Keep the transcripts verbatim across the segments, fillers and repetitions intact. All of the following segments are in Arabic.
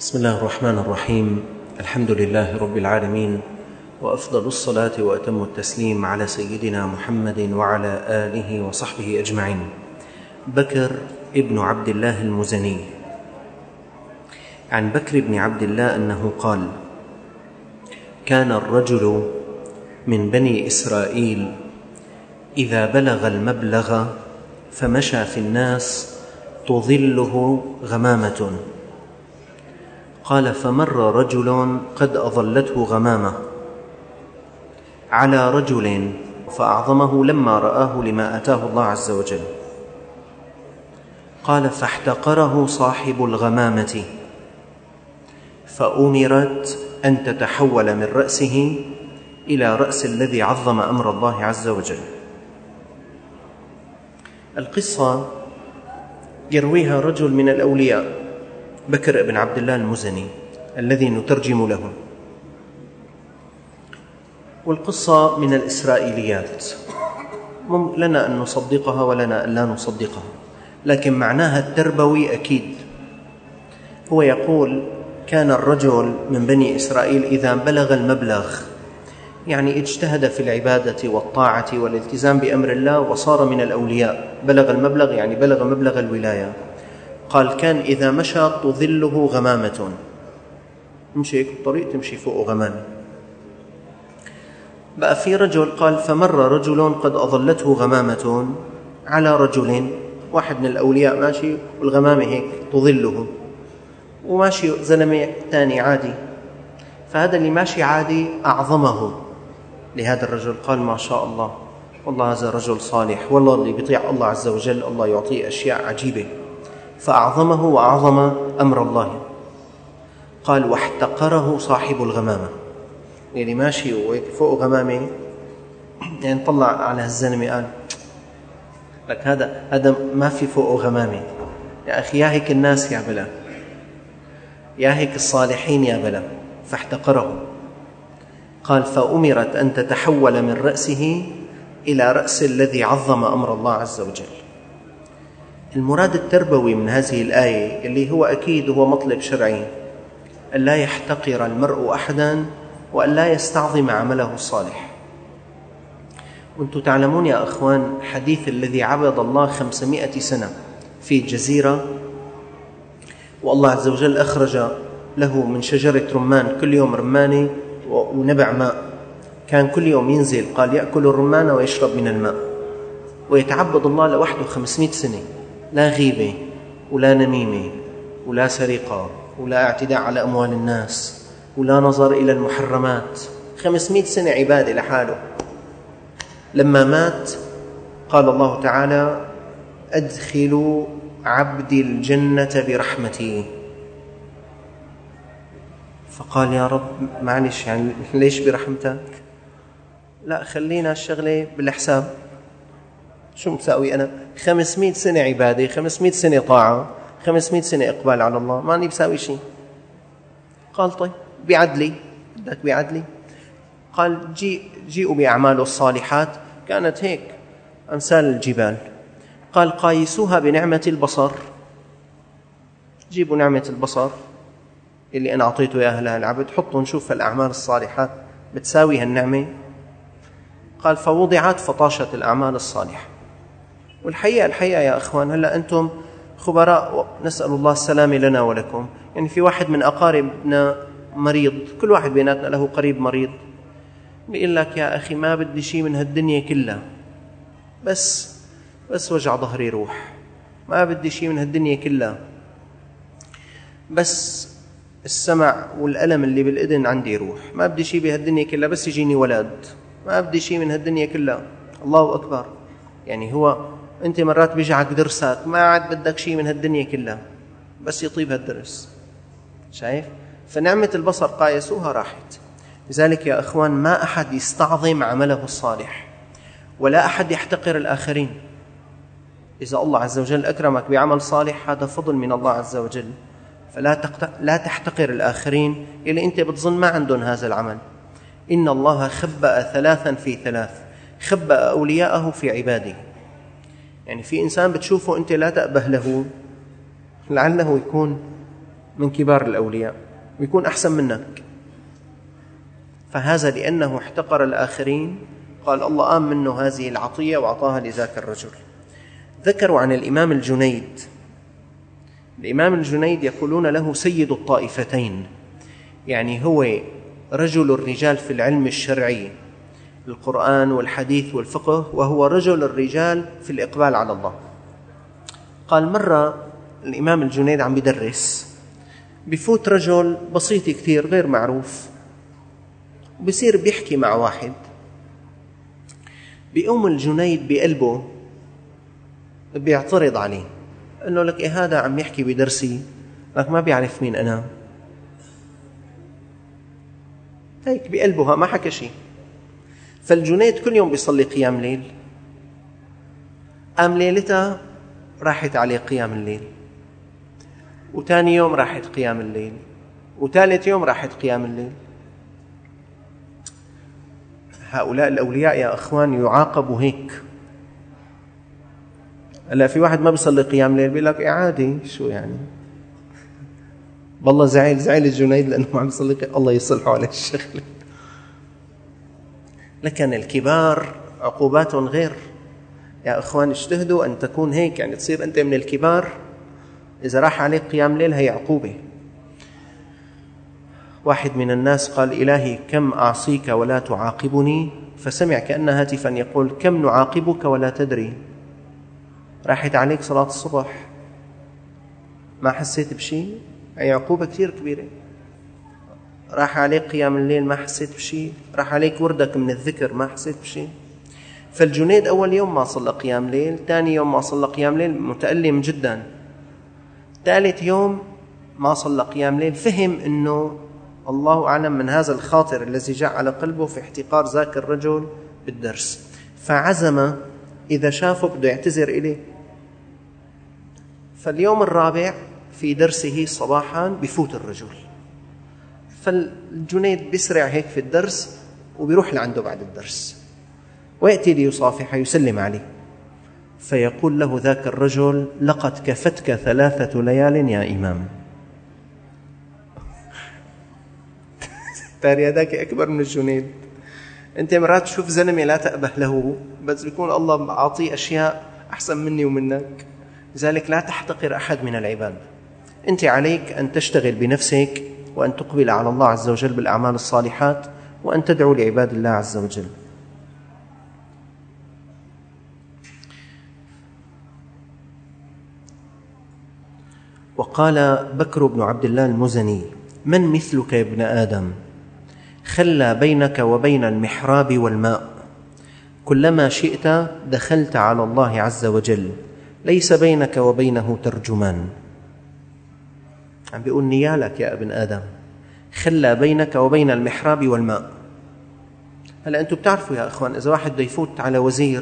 بسم الله الرحمن الرحيم. الحمد لله رب العالمين، وأفضل الصلاة وأتم التسليم على سيدنا محمد وعلى آله وصحبه أجمعين. بكر ابن عبد الله المزني. عن بكر بن عبد الله أنه قال: كان الرجل من بني إسرائيل إذا بلغ المبلغ فمشى في الناس تظله غمامة. قال: فمر رجل قد أظلته غمامة على رجل فأعظمه لما رآه لما آتاه الله عز وجل. قال: فاحتقره صاحب الغمامة فأمرت أن تتحول من رأسه إلى رأس الذي عظم أمر الله عز وجل. القصة يرويها رجل من الأولياء، بكر بن عبد الله المزني الذي نترجم له، والقصة من الإسرائيليات، لنا أن نصدقها ولنا أن لا نصدقها، لكن معناها التربوي أكيد. هو يقول: كان الرجل من بني إسرائيل إذا بلغ المبلغ، يعني اجتهد في العبادة والطاعة والالتزام بأمر الله وصار من الأولياء. بلغ المبلغ يعني بلغ مبلغ الولاية. قال: كان إذا مشى تظله غمامة، يمشي الطريق تمشي فوق غمامة. بقى في رجل قال: فمر رجل قد أظلته غمامة على رجل، واحد من الأولياء ماشي والغمامة هيك تظله، وماشي زلمة تاني عادي، فهذا اللي ماشي عادي أعظمه لهذا الرجل. قال: ما شاء الله، والله هذا رجل صالح، والله اللي بيطيع الله عز وجل الله يعطيه أشياء عجيبة. فأعظمه وأعظم أمر الله. قال: واحتقره صاحب الغمامة، يعني ماشي فوق غمامة، يعني طلع على الزلمة قال لك هذا هذا ما في فوق غمامة يا أخي، يا هيك الناس يا بلا، يا هيك الصالحين يا بلا. فاحتقره. قال: فأمرت أن تتحول من رأسه إلى رأس الذي عظم أمر الله عز وجل. المراد التربوي من هذه الآية اللي هو أكيد هو مطلب شرعي، أن لا يحتقر المرء أحدا وأن لا يستعظم عمله الصالح. وأنتم تعلمون يا أخوان حديث الذي عبد الله خمسمائة سنة في جزيرة، والله عز وجل أخرج له من شجرة رمان كل يوم رمانة ونبع ماء، كان كل يوم ينزل، قال يأكل الرمان ويشرب من الماء، ويتعبد الله لوحده خمسمائة سنة، لا غيبة ولا نميمة ولا سرقة ولا اعتداء على أموال الناس ولا نظر إلى المحرمات، خمسمائة سنة عبادة لحاله. لما مات قال الله تعالى: أدخلوا عبدي الجنة برحمتي. فقال: يا رب معلش، يعني ليش برحمتك؟ لا، خلينا الشغلة بالحساب، شو مساوي أنا؟ خمسمائة سنة عبادة، خمسمائة سنة طاعة، خمسمائة سنة إقبال على الله، ماني بساوي شيء. قال: طيب بعدلي، بدك بعدلي؟ قال: جي جيئوا بأعماله الصالحات، كانت هيك أمثال الجبال. قال: قايسوها بنعمة البصر، جيبوا نعمة البصر اللي أنا أعطيته إياها للعبد، حطوا نشوف الأعمال الصالحات بتساوي هالنعمة. قال: فوضعت فطاشت الأعمال الصالحة. والحقيقة الحقيقة يا أخوان، هلأ أنتم خبراء، نسأل الله السلامة لنا ولكم. يعني في واحد من أقاربنا مريض، كل واحد بيناتنا له قريب مريض، بيقول لك: يا أخي ما بدي شيء من هالدنيا كلها، بس بس وجع ظهري يروح، ما بدي شيء من هالدنيا كلها، بس السمع والألم اللي بالإذن عندي يروح، ما بدي شيء بهالدنيا كلها، بس يجيني ولد، ما بدي شيء من هالدنيا كلها. الله أكبر. يعني هو أنت مرات بيجعك درسك، ما عاد بدك شيء من هالدنيا كلها، بس يطيب هالدرس. شايف؟ فنعمة البصر قايسوها راحت. لذلك يا أخوان ما أحد يستعظم عمله الصالح، ولا أحد يحتقر الآخرين. إذا الله عز وجل أكرمك بعمل صالح هذا فضل من الله عز وجل، فلا تقت... لا تحتقر الآخرين اللي أنت بتظن ما عندهم هذا العمل. إن الله خبأ ثلاثا في ثلاث، خبأ أولياءه في عباده. يعني في إنسان بتشوفه أنت لا تأبه له، لعله يكون من كبار الأولياء ويكون أحسن منك. فهذا لأنه احتقر الآخرين قال الله آم منه هذه العطية وأعطاها لذاك الرجل. ذكروا عن الإمام الجنيد، الإمام الجنيد يقولون له سيد الطائفتين، يعني هو رجل الرجال في العلم الشرعي القرآن والحديث والفقه، وهو رجل الرجال في الإقبال على الله. قال مرة الإمام الجنيد عم بدرس، بفوت رجل بسيط كثير غير معروف، وبصير بيحكي مع واحد، بيقوم الجنيد بقلبه بيعترض عليه، انه لك إيه هذا عم يحكي بدرسي، لك ما بيعرف مين انا، هيك بقلبه ما حكى شيء. فالجنيد كل يوم بيصلي قيام ليل، قام ليلتها راحت عليه قيام الليل، وثاني يوم راحت قيام الليل، وثالث يوم راحت قيام الليل. هؤلاء الأولياء يا أخوان يعاقبوا هيك. هلا في واحد ما بيصلي قيام ليل بيقول لك إيه عادي، شو يعني، والله زعل زعل الجنيد لأنه ما عم يصلي قيام، الله يصلحه على الشغل. لكن الكبار عقوباتهم غير يا أخوان. اجتهدوا أن تكون هيك، يعني تصير أنت من الكبار، إذا راح عليك قيام ليل هي عقوبة. واحد من الناس قال إلهي كم أعصيك ولا تعاقبني، فسمع كأن هاتفا يقول كم نعاقبك ولا تدري. راحت عليك صلاة الصبح ما حسيت بشيء، هي عقوبة كثير كبيرة. راح عليك قيام الليل ما حسيت بشيء، راح عليك وردك من الذكر ما حسيت بشيء. فالجنيد أول يوم ما صلى قيام ليل، ثاني يوم ما صلى قيام ليل متألم جدا، ثالث يوم ما صلى قيام ليل، فهم أنه الله أعلم من هذا الخاطر الذي جاء على قلبه في احتقار ذاك الرجل بالدرس، فعزم إذا شافه بده يعتذر إليه. فاليوم الرابع في درسه صباحا بفوت الرجل، فالجنيد بيسرع هيك في الدرس وبيروح لعنده بعد الدرس ويأتي ليصافح يسلم عليه، فيقول له ذاك الرجل لقد كفتك ثلاثة ليال يا إمام. تاري هذاك أكبر من الجنيد. أنت مرات تشوف زلمة لا تأبه له، بس بيكون الله عاطيه أشياء أحسن مني ومنك، لذلك لا تحتقر أحد من العباد. أنت عليك أن تشتغل بنفسك وأن تقبل على الله عز وجل بالأعمال الصالحات وأن تدعو لعباد الله عز وجل. وقال بكر بن عبد الله المزني من مثلك يا ابن آدم، خلى بينك وبين المحراب والماء، كلما شئت دخلت على الله عز وجل، ليس بينك وبينه ترجمان. عم بيقول نيالك يا ابن آدم، خلى بينك وبين المحراب والماء. هلأ أنتم بتعرفوا يا أخوان إذا واحد بده يفوت على وزير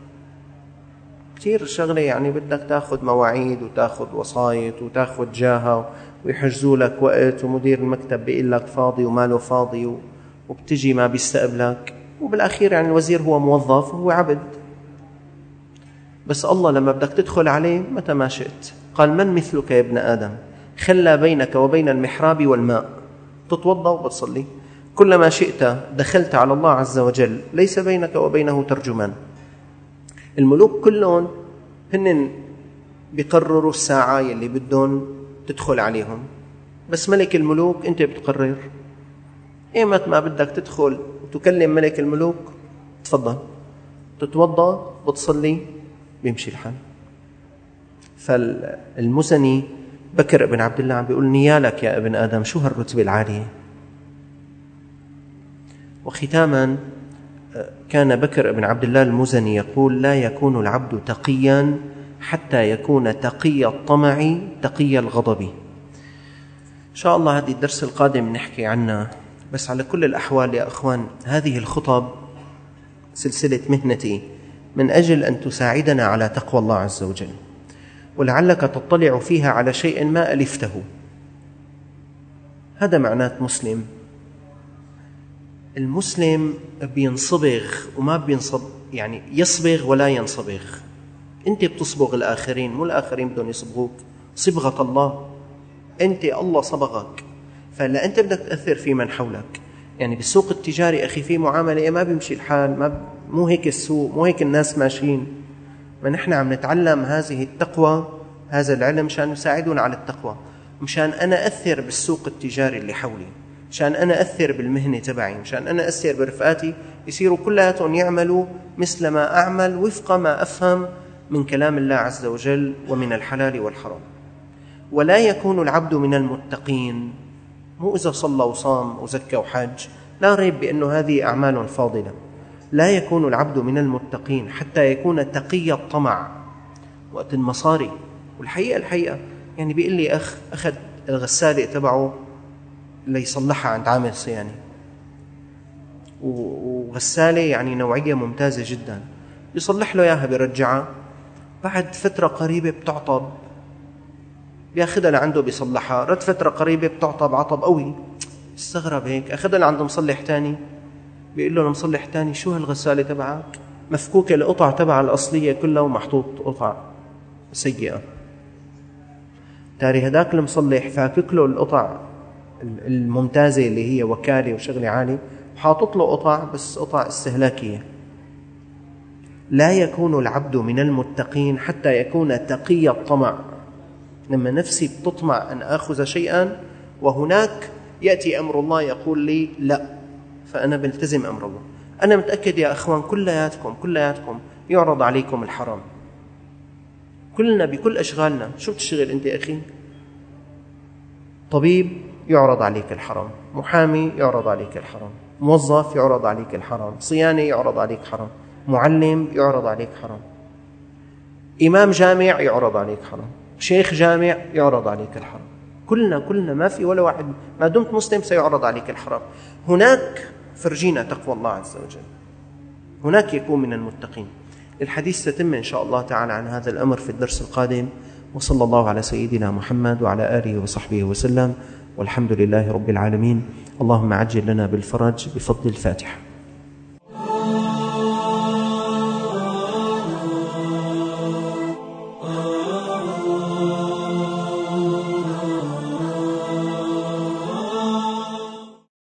كثير شغلة، يعني بدك تاخذ مواعيد وتاخذ وصايت وتاخذ جاهة ويحجزوا لك وقت، ومدير المكتب بيقول لك فاضي وماله فاضي، وبتجي ما بيستقبلك، وبالأخير يعني الوزير هو موظف وهو عبد. بس الله لما بدك تدخل عليه متى ما شئت قال من مثلك يا ابن آدم، خلى بينك وبين المحراب والماء، تتوضأ وبتصلي، كلما شئت دخلت على الله عز وجل، ليس بينك وبينه ترجمان. الملوك كلهم هن بيقرروا الساعة يلي بدهم تدخل عليهم، بس ملك الملوك أنت بتقرر إيمت ما بدك تدخل وتكلم ملك الملوك، تفضل تتوضأ بتصلي بيمشي الحال. فالمزني بكر بن عبد الله عم بيقول نيالك يا ابن آدم، شو هالرتبة العالية. وختاما كان بكر بن عبد الله المزني يقول لا يكون العبد تقيا حتى يكون تقي الطمع تقي الغضب. إن شاء الله هذه الدرس القادم نحكي عنه، بس على كل الأحوال يا أخوان هذه الخطب سلسلة مهنتي من أجل أن تساعدنا على تقوى الله عز وجل، ولعلك تطلع فيها على شيء ما ألفته. هذا معنات مسلم. المسلم بينصبغ وما بينصب، يعني يصبغ ولا ينصبغ. أنت بتصبغ الآخرين، مو الآخرين بدهم يصبغوك، صبغة الله. أنت الله صبغك، فلا أنت بدك تأثر في من حولك. يعني بالسوق التجاري أخي في معاملة ما بيمشي الحال، ما ب... مو هيك السوق، مو هيك الناس ماشيين. ما نحن عم نتعلم هذه التقوى، هذا العلم مشان يساعدنا على التقوى، مشان أنا أثر بالسوق التجاري اللي حولي، مشان أنا أثر بالمهنة تبعي، مشان أنا أثر برفقاتي يصيروا كلهم يعملوا مثل ما أعمل وفق ما أفهم من كلام الله عز وجل ومن الحلال والحرام. ولا يكون العبد من المتقين، مو إذا صلى وصام وزكى وحج، لا ريب بأنه هذه أعمال فاضلة. لا يكون العبد من المتقين حتى يكون تقي الطمع وقت المصاري. والحقيقة الحقيقة يعني بيقول لي أخ أخذ الغسالة تبعه ليصلحها عند عامل صياني، وغسالة يعني نوعية ممتازة جدا، يصلح له إياها بيرجعها، بعد فترة قريبة بتعطب، بياخدها لعنده بيصلحها، رد فترة قريبة بتعطب عطب قوي، استغرب هيك، أخدها لعنده مصلح تاني، بيقول له المصلح تاني شو هالغسالة تبعك مفكوكة القطع تبعها الأصلية كلها ومحطوط قطع سيئة. تاري هداك المصلح فاكك له القطع الممتازة اللي هي وكالة وشغل عالي، وحاطط له قطع بس قطع استهلاكية. لا يكون العبد من المتقين حتى يكون تقي الطمع. لما نفسي بتطمع أن أخذ شيئا وهناك يأتي أمر الله يقول لي لا، فأنا بلتزم أمر الله. أنا متأكد يا أخوان كلياتكم كلياتكم يعرض عليكم الحرام، كلنا بكل أشغالنا. شو بتشتغل أنت أخي؟ طبيب يعرض عليك الحرام، محامي يعرض عليك الحرام، موظف يعرض عليك الحرام، صياني يعرض عليك حرام، معلم يعرض عليك حرام، إمام جامع يعرض عليك حرام، شيخ جامع يعرض عليك الحرام. كلنا كلنا ما في ولا واحد ما دمت مسلم سيعرض عليك الحرام. هناك فرجينا تقوى الله عز وجل، هناك يكون من المتقين. الحديث ستتم إن شاء الله تعالى عن هذا الأمر في الدرس القادم، وصلى الله على سيدنا محمد وعلى آله وصحبه وسلم، والحمد لله رب العالمين. اللهم عجل لنا بالفرج بفضل الفاتحة.